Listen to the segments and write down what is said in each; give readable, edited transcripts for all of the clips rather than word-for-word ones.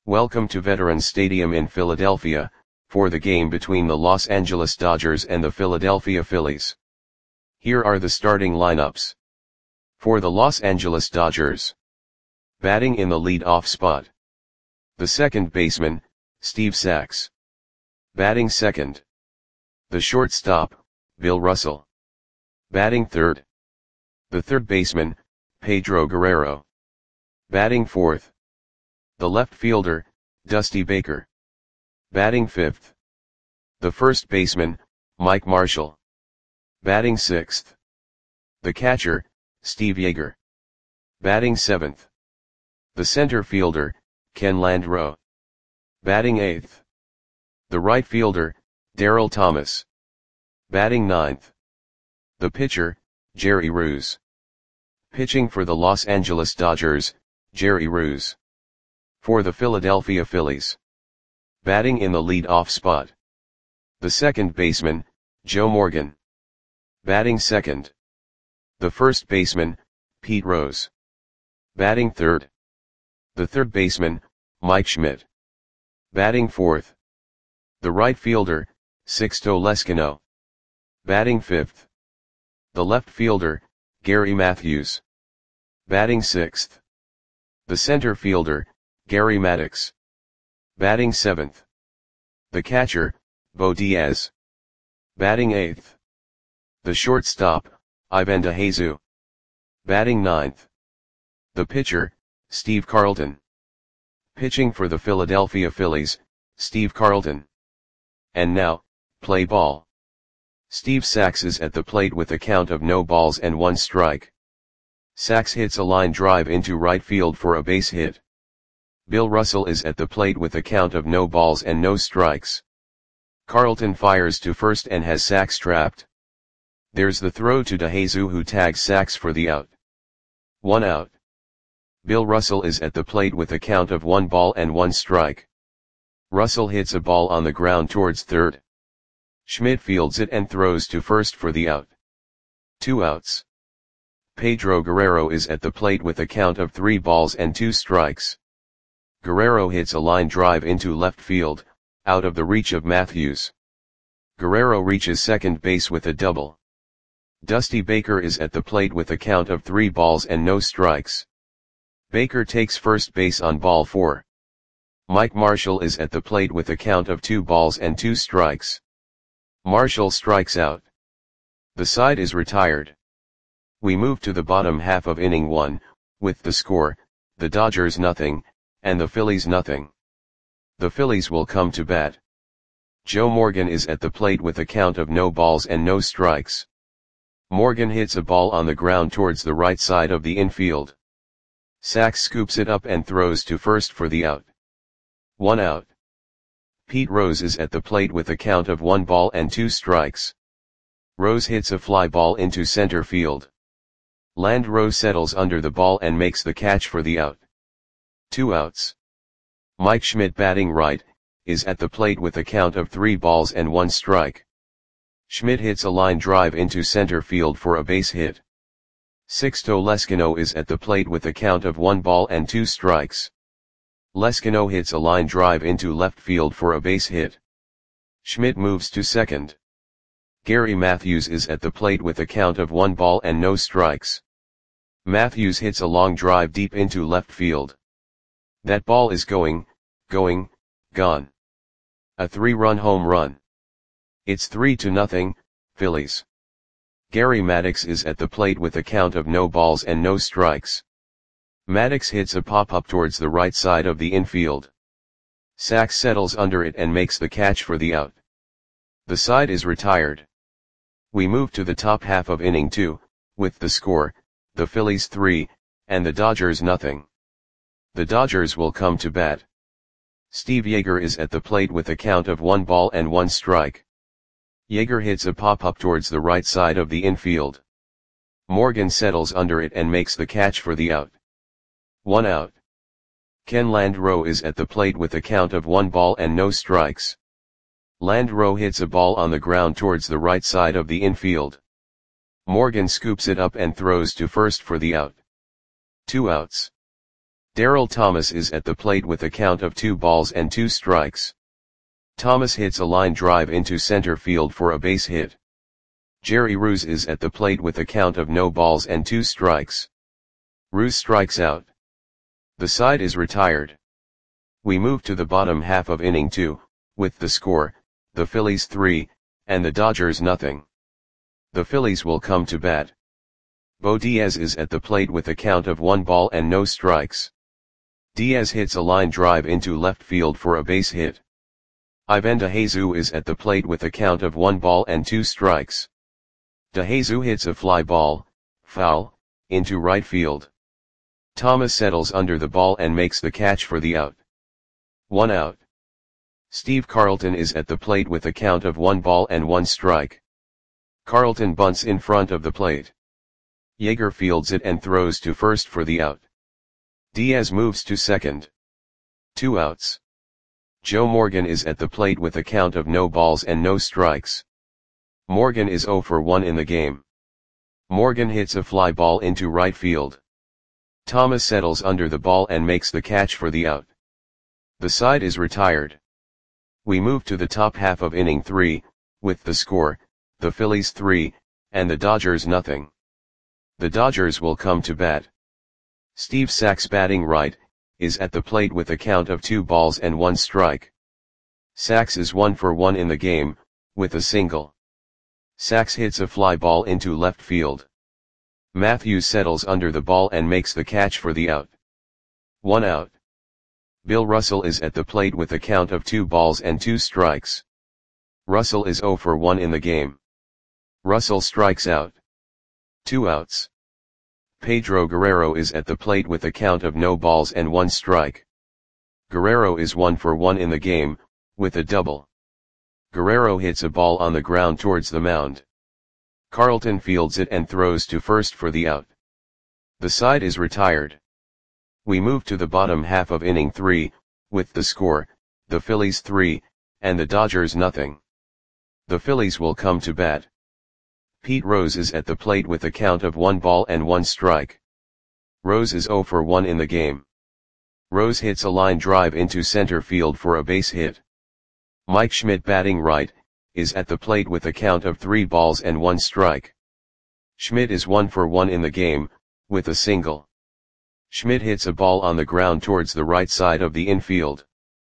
Welcome to Veterans Stadium in Philadelphia, for the game between the Los Angeles Dodgers and the Philadelphia Phillies. Here are the starting lineups. For the Los Angeles Dodgers. Batting in the lead-off spot. The second baseman, Steve Sax. Batting second. The shortstop, Bill Russell. Batting third. The third baseman, Pedro Guerrero. Batting fourth. The left fielder, Dusty Baker. Batting fifth. The first baseman, Mike Marshall. Batting sixth. The catcher, Steve Yeager. Batting seventh. The center fielder, Ken Landreaux. Batting eighth. The right fielder, Darryl Thomas. Batting ninth. The pitcher, Jerry Reuss. Pitching for the Los Angeles Dodgers, Jerry Reuss. For the Philadelphia Phillies. Batting in the lead-off spot. The second baseman, Joe Morgan. Batting second. The first baseman, Pete Rose. Batting third. The third baseman, Mike Schmidt. Batting fourth. The right fielder, Sixto Lezcano. Batting fifth. The left fielder, Gary Matthews. Batting sixth. The center fielder, Gary Maddox. Batting seventh. The catcher, Bo Diaz. Batting eighth. The shortstop, Ivan DeJesus. Batting ninth. The pitcher, Steve Carlton. Pitching for the Philadelphia Phillies, Steve Carlton. And now, play ball. Steve Sax is at the plate with a count of no balls and one strike. Sax hits a line drive into right field for a base hit. Bill Russell is at the plate with a count of no balls and no strikes. Carlton fires to first and has Sax trapped. There's the throw to DeJesus, who tags Sax for the out. 1 out. Bill Russell is at the plate with a count of 1 ball and 1 strike. Russell hits a ball on the ground towards third. Schmidt fields it and throws to first for the out. 2 outs. Pedro Guerrero is at the plate with a count of 3 balls and 2 strikes. Guerrero hits a line drive into left field, out of the reach of Matthews. Guerrero reaches second base with a double. Dusty Baker is at the plate with a count of 3 balls and no strikes. Baker takes first base on ball 4. Mike Marshall is at the plate with a count of 2 balls and 2 strikes. Marshall strikes out. The side is retired. We move to the bottom half of inning 1, with the score, the Dodgers nothing, and the Phillies nothing. The Phillies will come to bat. Joe Morgan is at the plate with a count of no balls and no strikes. Morgan hits a ball on the ground towards the right side of the infield. Sax scoops it up and throws to first for the out. 1 out. Pete Rose is at the plate with a count of 1 ball and 2 strikes. Rose hits a fly ball into center field. Landreaux settles under the ball and makes the catch for the out. 2 outs. Mike Schmidt, batting right, is at the plate with a count of 3 balls and 1 strike. Schmidt hits a line drive into center field for a base hit. Sixto Lezcano is at the plate with a count of 1 ball and 2 strikes. Lezcano hits a line drive into left field for a base hit. Schmidt moves to second. Gary Matthews is at the plate with a count of 1 ball and no strikes. Matthews hits a long drive deep into left field. That ball is gone. A 3-run home run. It's 3-0, Phillies. Gary Maddox is at the plate with a count of no balls and no strikes. Maddox hits a pop-up towards the right side of the infield. Sax settles under it and makes the catch for the out. The side is retired. We move to the top half of inning 2, with the score, the Phillies 3, and the Dodgers nothing. The Dodgers will come to bat. Steve Yeager is at the plate with a count of 1 ball and 1 strike. Yeager hits a pop-up towards the right side of the infield. Morgan settles under it and makes the catch for the out. 1 out. Ken Landreaux is at the plate with a count of 1 ball and no strikes. Landreaux hits a ball on the ground towards the right side of the infield. Morgan scoops it up and throws to first for the out. 2 outs. Darryl Thomas is at the plate with a count of 2 balls and 2 strikes. Thomas hits a line drive into center field for a base hit. Jerry Roos is at the plate with a count of no balls and 2 strikes. Roos strikes out. The side is retired. We move to the bottom half of inning 2, with the score, the Phillies 3, and the Dodgers nothing. The Phillies will come to bat. Bo Diaz is at the plate with a count of 1 ball and no strikes. Diaz hits a line drive into left field for a base hit. Ivan DeJesus is at the plate with a count of 1 ball and 2 strikes. DeJesus hits a fly ball, foul, into right field. Thomas settles under the ball and makes the catch for the out. 1 out. Steve Carlton is at the plate with a count of 1 ball and 1 strike. Carlton bunts in front of the plate. Yeager fields it and throws to first for the out. Diaz moves to second. 2 outs. Joe Morgan is at the plate with a count of no balls and no strikes. Morgan is 0 for 1 in the game. Morgan hits a fly ball into right field. Thomas settles under the ball and makes the catch for the out. The side is retired. We move to the top half of inning 3, with the score, the Phillies 3, and the Dodgers nothing. The Dodgers will come to bat. Steve Sax, batting right, is at the plate with a count of 2 balls and 1 strike. Sax is 1 for 1 in the game, with a single. Sax hits a fly ball into left field. Matthews settles under the ball and makes the catch for the out. 1 out. Bill Russell is at the plate with a count of 2 balls and 2 strikes. Russell is 0 for 1 in the game. Russell strikes out. 2 outs. Pedro Guerrero is at the plate with a count of no balls and 1 strike. Guerrero is 1 for 1 in the game, with a double. Guerrero hits a ball on the ground towards the mound. Carlton fields it and throws to first for the out. The side is retired. We move to the bottom half of inning 3, with the score, the Phillies 3, and the Dodgers nothing. The Phillies will come to bat. Pete Rose is at the plate with a count of 1 ball and 1 strike. Rose is 0 for 1 in the game. Rose hits a line drive into center field for a base hit. Mike Schmidt, batting right, is at the plate with a count of 3 balls and 1 strike. Schmidt is 1 for 1 in the game, with a single. Schmidt hits a ball on the ground towards the right side of the infield.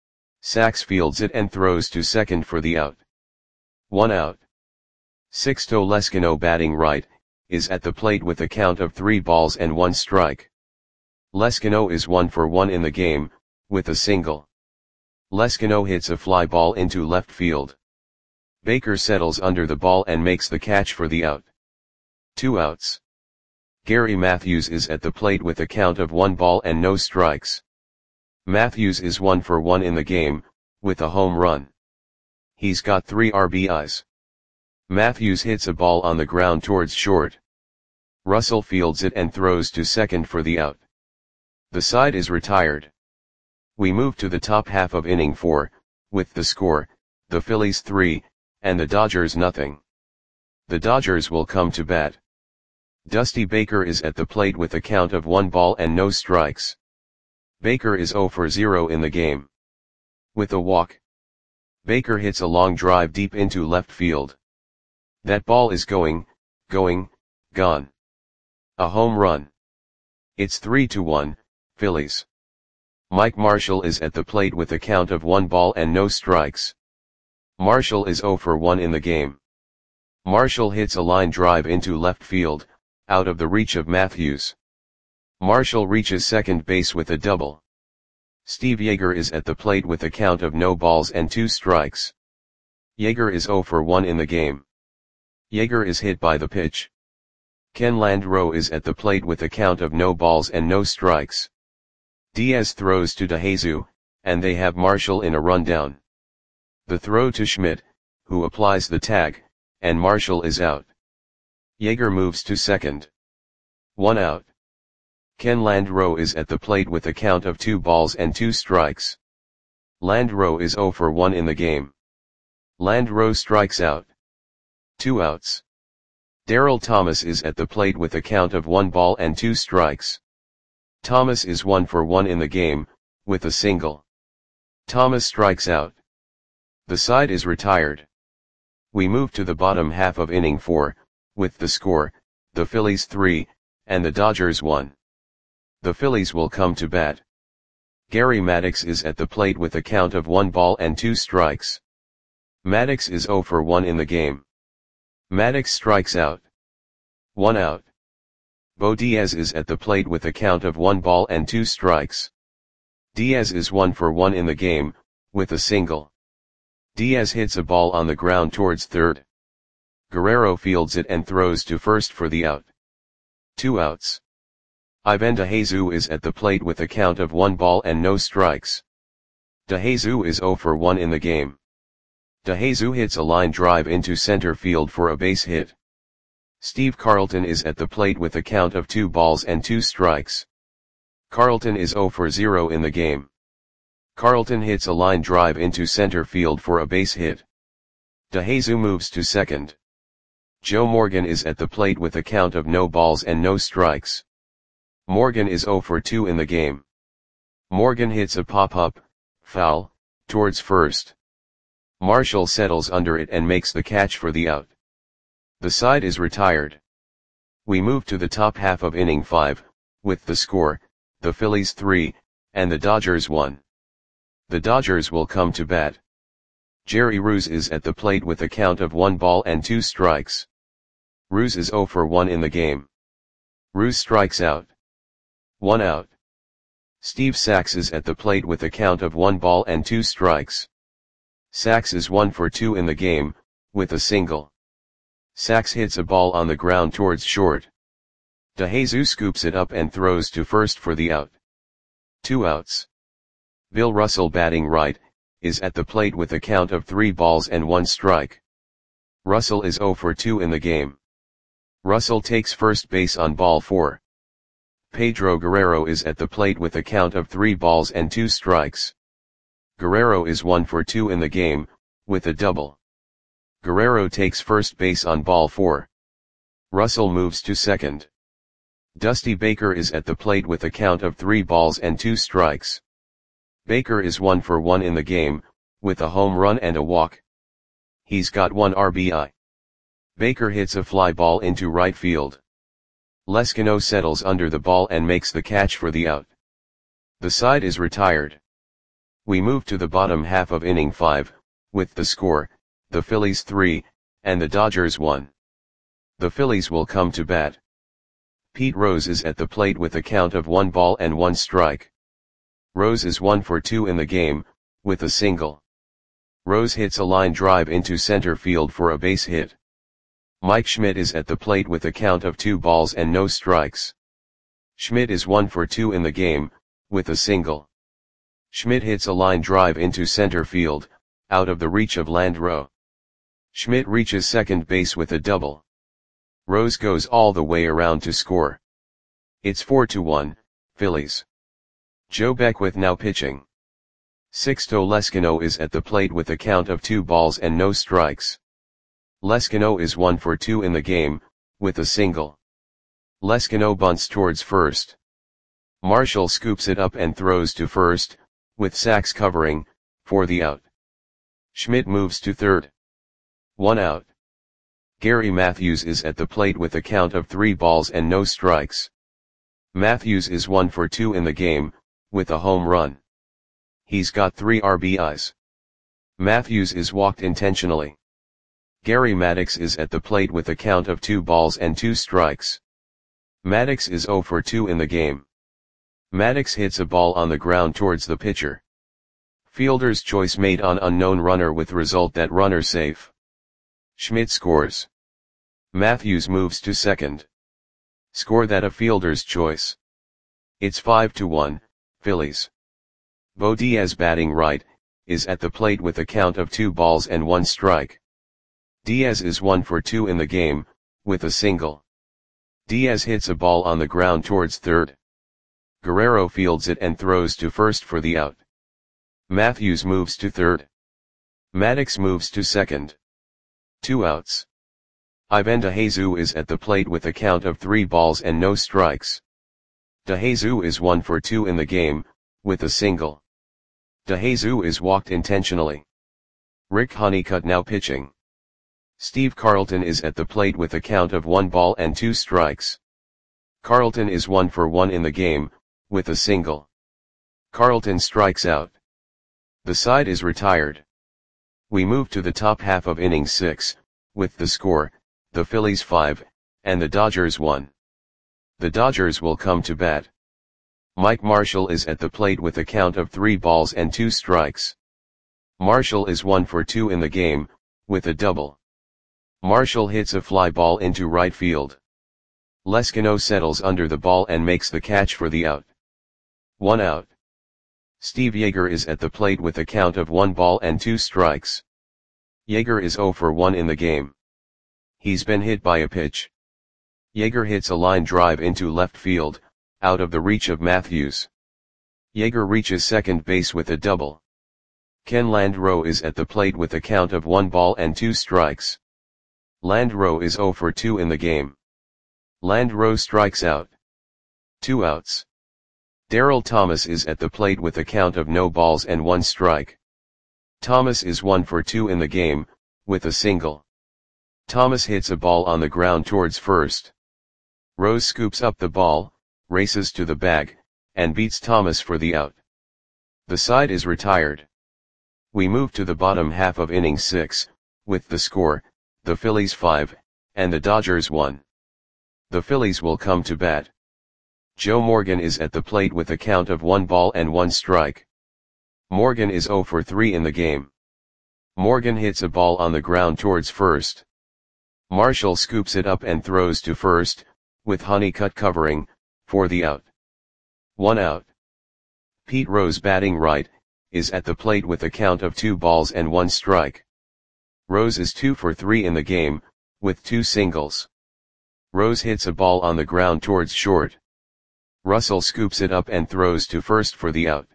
Sax fields it and throws to second for the out. 1 out. Sixto Leskino, batting right, is at the plate with a count of 3 balls and 1 strike. Leskino is 1 for 1 in the game, with a single. Leskino hits a fly ball into left field. Baker settles under the ball and makes the catch for the out. 2 outs. Gary Matthews is at the plate with a count of 1 ball and no strikes. Matthews is 1 for 1 in the game, with a home run. He's got 3 RBIs. Matthews hits a ball on the ground towards short. Russell fields it and throws to second for the out. The side is retired. We move to the top half of inning 4, with the score, the Phillies 3, and the Dodgers nothing. The Dodgers will come to bat. Dusty Baker is at the plate with a count of 1 ball and no strikes. Baker is 0 for 0 in the game. With a walk. Baker hits a long drive deep into left field. That ball is gone. A home run. It's 3-1, Phillies. Mike Marshall is at the plate with a count of 1 ball and no strikes. Marshall is 0 for 1 in the game. Marshall hits a line drive into left field, out of the reach of Matthews. Marshall reaches second base with a double. Steve Yeager is at the plate with a count of no balls and 2 strikes. Yeager is 0 for 1 in the game. Yeager is hit by the pitch. Ken Landreau is at the plate with a count of no balls and no strikes. Diaz throws to DeJesus, and they have Marshall in a rundown. The throw to Schmidt, who applies the tag, and Marshall is out. Yeager moves to second. 1 out. Ken Landreau is at the plate with a count of 2 balls and 2 strikes. Landreau is 0 for 1 in the game. Landreau strikes out. 2 outs. Darryl Thomas is at the plate with a count of 1 ball and 2 strikes. Thomas is 1 for 1 in the game, with a single. Thomas strikes out. The side is retired. We move to the bottom half of inning 4, with the score, the Phillies 3, and the Dodgers 1. The Phillies will come to bat. Gary Maddox is at the plate with a count of 1 ball and 2 strikes. Maddox is 0 for 1 in the game. Maddox strikes out. 1 out. Bo Diaz is at the plate with a count of 1 ball and 2 strikes. Diaz is 1 for 1 in the game, with a single. Diaz hits a ball on the ground towards third. Guerrero fields it and throws to first for the out. 2 outs. Ivan DeJesus is at the plate with a count of 1 ball and no strikes. DeJesus is 0 for 1 in the game. DeJesus hits a line drive into center field for a base hit. Steve Carlton is at the plate with a count of 2 balls and 2 strikes. Carlton is 0 for 0 in the game. Carlton hits a line drive into center field for a base hit. DeJesus moves to second. Joe Morgan is at the plate with a count of no balls and no strikes. Morgan is 0 for 2 in the game. Morgan hits a pop-up, foul, towards first. Marshall settles under it and makes the catch for the out. The side is retired. We move to the top half of inning 5, with the score, the Phillies 3, and the Dodgers 1. The Dodgers will come to bat. Jerry Ruse is at the plate with a count of 1 ball and 2 strikes. Ruse is 0 for 1 in the game. Ruse strikes out. 1 out. Steve Sax is at the plate with a count of 1 ball and 2 strikes. Sax is 1 for 2 in the game, with a single. Sax hits a ball on the ground towards short. DeJesus scoops it up and throws to first for the out. 2 outs. Bill Russell, batting right, is at the plate with a count of 3 balls and 1 strike. Russell is 0 for 2 in the game. Russell takes first base on ball 4. Pedro Guerrero is at the plate with a count of 3 balls and 2 strikes. Guerrero is 1 for 2 in the game, with a double. Guerrero takes first base on ball 4. Russell moves to second. Dusty Baker is at the plate with a count of 3 balls and 2 strikes. Baker is 1 for 1 in the game, with a home run and a walk. He's got 1 RBI. Baker hits a fly ball into right field. Leskino settles under the ball and makes the catch for the out. The side is retired. We move to the bottom half of inning 5, with the score, the Phillies 3, and the Dodgers 1. The Phillies will come to bat. Pete Rose is at the plate with a count of 1 ball and 1 strike. Rose is 1 for 2 in the game, with a single. Rose hits a line drive into center field for a base hit. Mike Schmidt is at the plate with a count of 2 balls and no strikes. Schmidt is 1 for 2 in the game, with a single. Schmidt hits a line drive into center field, out of the reach of Landreau. Schmidt reaches second base with a double. Rose goes all the way around to score. It's 4-1, Phillies. Joe Beckwith now pitching. Sixto Leskino is at the plate with a count of 2 balls and no strikes. Leskino is 1 for 2 in the game, with a single. Leskino bunts towards first. Marshall scoops it up and throws to first, with Sax covering, for the out. Schmidt moves to third. 1 out. Gary Matthews is at the plate with a count of 3 balls and no strikes. Matthews is 1 for 2 in the game, with a home run. He's got 3 RBIs. Matthews is walked intentionally. Gary Maddox is at the plate with a count of 2 balls and 2 strikes. Maddox is 0 for 2 in the game. Maddox hits a ball on the ground towards the pitcher. Fielder's choice made on unknown runner with result that runner safe. Schmidt scores. Matthews moves to second. Score that a fielder's choice. It's 5-1, Phillies. Bo Diaz, batting right, is at the plate with a count of 2 balls and 1 strike. Diaz is 1 for 2 in the game, with a single. Diaz hits a ball on the ground towards third. Guerrero fields it and throws to first for the out. Matthews moves to third. Maddox moves to second. 2 outs. Ivan DeJesus is at the plate with a count of 3 balls and no strikes. DeJesus is 1 for 2 in the game, with a single. DeJesus is walked intentionally. Rick Honeycutt now pitching. Steve Carlton is at the plate with a count of 1 ball and 2 strikes. Carlton is 1 for 1 in the game, with a single. Carlton strikes out. The side is retired. We move to the top half of inning 6, with the score, the Phillies 5, and the Dodgers 1. The Dodgers will come to bat. Mike Marshall is at the plate with a count of 3 balls and 2 strikes. Marshall is 1 for 2 in the game, with a double. Marshall hits a fly ball into right field. Leskino settles under the ball and makes the catch for the out. 1 out. Steve Yeager is at the plate with a count of 1 ball and 2 strikes. Yeager is 0 for 1 in the game. He's been hit by a pitch. Yeager hits a line drive into left field, out of the reach of Matthews. Yeager reaches second base with a double. Ken Landreaux is at the plate with a count of 1 ball and 2 strikes. Landreaux is 0 for 2 in the game. Landreaux strikes out. 2 outs. Darryl Thomas is at the plate with a count of no balls and 1 strike. Thomas is 1 for 2 in the game, with a single. Thomas hits a ball on the ground towards first. Rose scoops up the ball, races to the bag, and beats Thomas for the out. The side is retired. We move to the bottom half of inning 6, with the score, the Phillies 5, and the Dodgers 1. The Phillies will come to bat. Joe Morgan is at the plate with a count of 1 ball and 1 strike. Morgan is 0 for 3 in the game. Morgan hits a ball on the ground towards first. Marshall scoops it up and throws to first, with Honeycutt covering, for the out. 1 out. Pete Rose batting right, is at the plate with a count of 2 balls and 1 strike. Rose is 2 for 3 in the game, with 2 singles. Rose hits a ball on the ground towards short. Russell scoops it up and throws to first for the out.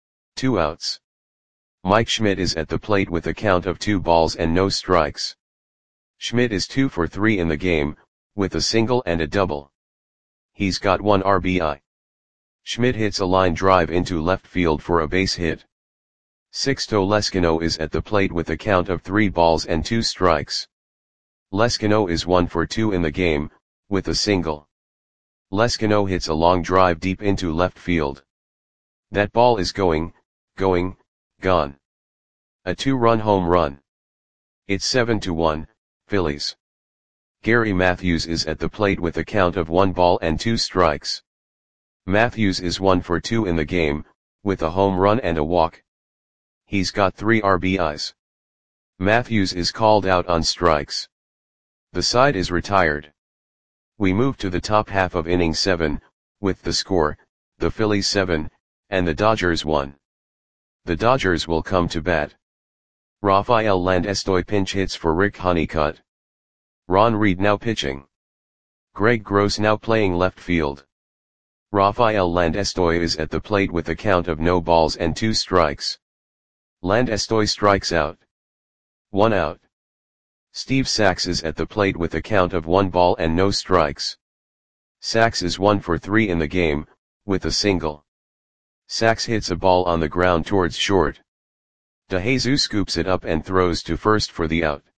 2 outs. Mike Schmidt is at the plate with a count of 2 balls and no strikes. Schmidt is 2 for 3 in the game, with a single and a double. He's got 1 RBI. Schmidt hits a line drive into left field for a base hit. Sixto Leskino is at the plate with a count of 3 balls and 2 strikes. Leskino is 1 for 2 in the game, with a single. Leskino hits a long drive deep into left field. That ball is gone. A 2-run home run. It's 7-1, Phillies. Gary Matthews is at the plate with a count of 1 ball and 2 strikes. Matthews is 1 for 2 in the game, with a home run and a walk. He's got 3 RBIs. Matthews is called out on strikes. The side is retired. We move to the top half of inning 7, with the score, the Phillies 7, and the Dodgers 1. The Dodgers will come to bat. Rafael Landestoy pinch hits for Rick Honeycutt. Ron Reed now pitching. Greg Gross now playing left field. Rafael Landestoy is at the plate with a count of no balls and 2 strikes. Landestoy strikes out. 1 out. Steve Sax is at the plate with a count of 1 ball and no strikes. Sax is 1 for 3 in the game, with a single. Sax hits a ball on the ground towards short. DeJesus scoops it up and throws to first for the out.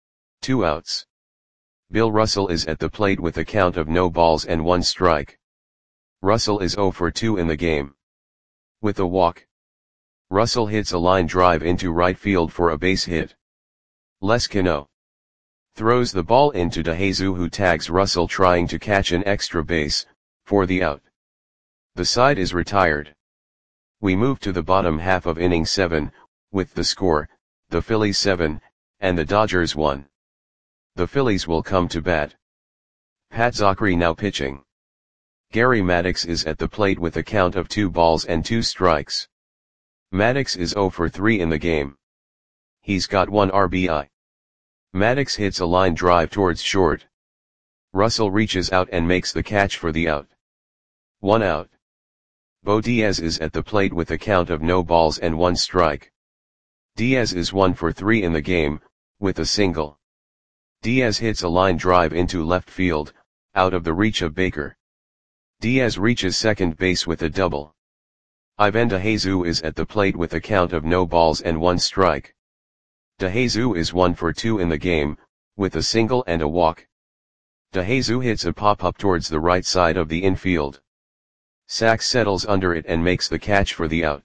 2 outs. Bill Russell is at the plate with a count of no balls and 1 strike. Russell is 0 for 2 in the game. With a walk. Russell hits a line drive into right field for a base hit. Leskino throws the ball into DeJesus, who tags Russell trying to catch an extra base, for the out. The side is retired. We move to the bottom half of inning 7, with the score, the Phillies 7, and the Dodgers 1. The Phillies will come to bat. Pat Zachry now pitching. Gary Maddox is at the plate with a count of 2 balls and 2 strikes. Maddox is 0 for 3 in the game. He's got 1 RBI. Maddox hits a line drive towards short. Russell reaches out and makes the catch for the out. 1 out. Bo Diaz is at the plate with a count of no balls and 1 strike. Diaz is 1 for 3 in the game, with a single. Diaz hits a line drive into left field, out of the reach of Baker. Diaz reaches second base with a double. Ivan DeJesus is at the plate with a count of no balls and one strike. DeJesus is 1 for 2 in the game, with a single and a walk. DeJesus hits a pop-up towards the right side of the infield. Sachs settles under it and makes the catch for the out.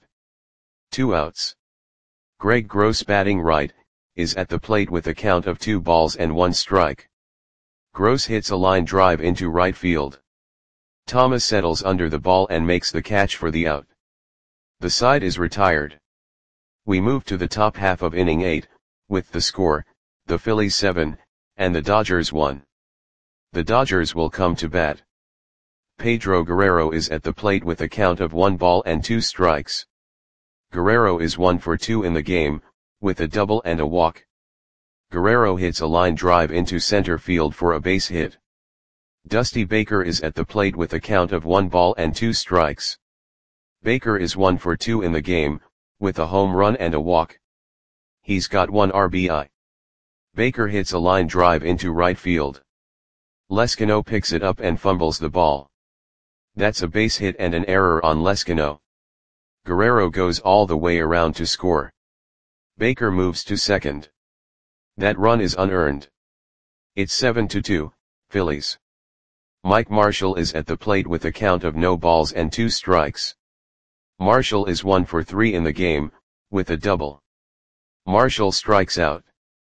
2 outs. Greg Gross, batting right, is at the plate with a count of 2 balls and 1 strike. Gross hits a line drive into right field. Thomas settles under the ball and makes the catch for the out. The side is retired. We move to the top half of inning 8, with the score, the Phillies 7, and the Dodgers 1. The Dodgers will come to bat. Pedro Guerrero is at the plate with a count of 1 ball and 2 strikes. Guerrero is 1 for 2 in the game, with a double and a walk. Guerrero hits a line drive into center field for a base hit. Dusty Baker is at the plate with a count of 1 ball and 2 strikes. Baker is 1 for 2 in the game, with a home run and a walk. He's got 1 RBI. Baker hits a line drive into right field. Leskino picks it up and fumbles the ball. That's a base hit and an error on Leskino. Guerrero goes all the way around to score. Baker moves to second. That run is unearned. It's 7-2, Phillies. Mike Marshall is at the plate with a count of no balls and 2 strikes. Marshall is 1 for 3 in the game, with a double. Marshall strikes out.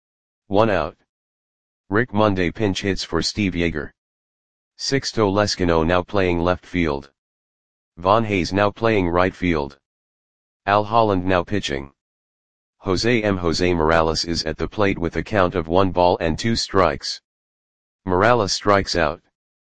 1 out. Rick Monday pinch hits for Steve Yeager. Sixto Leskino now playing left field. Von Hayes now playing right field. Al Holland now pitching. Jose Morales is at the plate with a count of 1 ball and 2 strikes. Morales strikes out.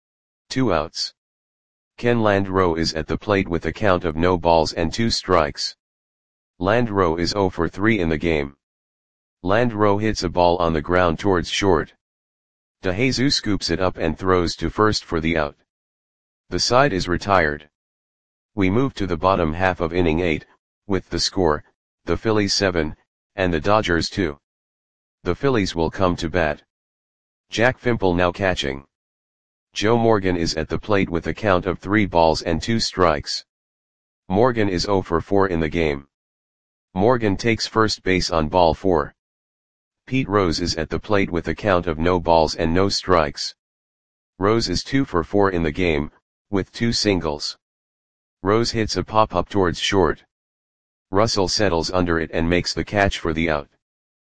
2 outs. Ken Landreau is at the plate with a count of no balls and 2 strikes. Landreau is 0 for 3 in the game. Landreau hits a ball on the ground towards short. DeJesus scoops it up and throws to first for the out. The side is retired. We move to the bottom half of inning 8, with the score, the Phillies 7, and the Dodgers 2. The Phillies will come to bat. Jack Fimple now catching. Joe Morgan is at the plate with a count of 3 balls and 2 strikes. Morgan is 0 for 4 in the game. Morgan takes first base on ball 4. Pete Rose is at the plate with a count of no balls and no strikes. Rose is 2 for 4 in the game, with 2 singles. Rose hits a pop-up towards short. Russell settles under it and makes the catch for the out.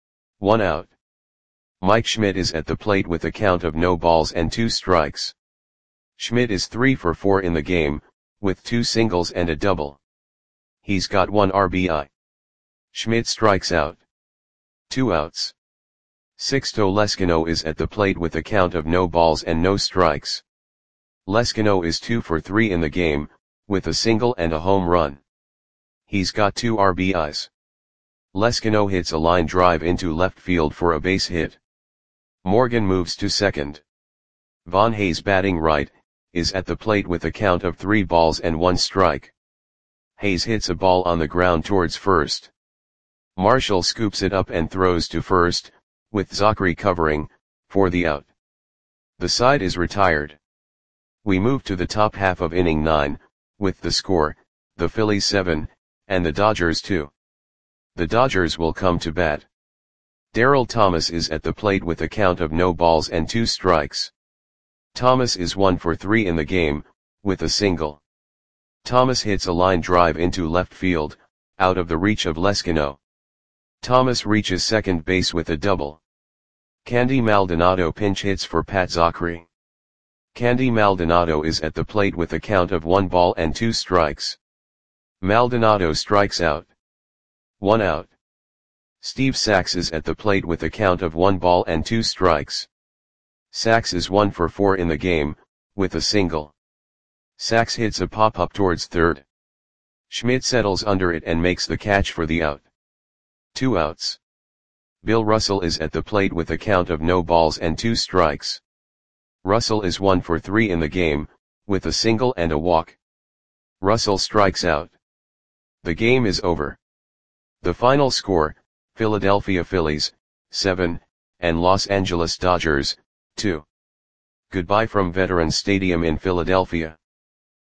1 out. Mike Schmidt is at the plate with a count of no balls and 2 strikes. Schmidt is 3 for 4 in the game, with 2 singles and a double. He's got 1 RBI. Schmidt strikes out. 2 outs. Sixto Leskino is at the plate with a count of no balls and no strikes. Leskino is 2 for 3 in the game, with a single and a home run. He's got 2 RBIs. Leskino hits a line drive into left field for a base hit. Morgan moves to second. Von Hayes, batting right, is at the plate with a count of 3 balls and 1 strike. Hayes hits a ball on the ground towards first. Marshall scoops it up and throws to first, with Zachary covering, for the out. The side is retired. We move to the top half of inning 9, with the score, the Phillies 7, and the Dodgers 2. The Dodgers will come to bat. Darryl Thomas is at the plate with a count of no balls and 2 strikes. Thomas is 1 for 3 in the game, with a single. Thomas hits a line drive into left field, out of the reach of Leskino. Thomas reaches second base with a double. Candy Maldonado pinch hits for Pat Zachary. Candy Maldonado is at the plate with a count of 1 ball and 2 strikes. Maldonado strikes out. 1 out. Steve Sachs is at the plate with a count of 1 ball and 2 strikes. Sachs is 1 for 4 in the game, with a single. Sachs hits a pop-up towards third. Schmidt settles under it and makes the catch for the out. 2 outs. Bill Russell is at the plate with a count of no balls and 2 strikes. Russell is 1 for 3 in the game, with a single and a walk. Russell strikes out. The game is over. The final score, Philadelphia Phillies, 7, and Los Angeles Dodgers, 2. Goodbye from Veterans Stadium in Philadelphia.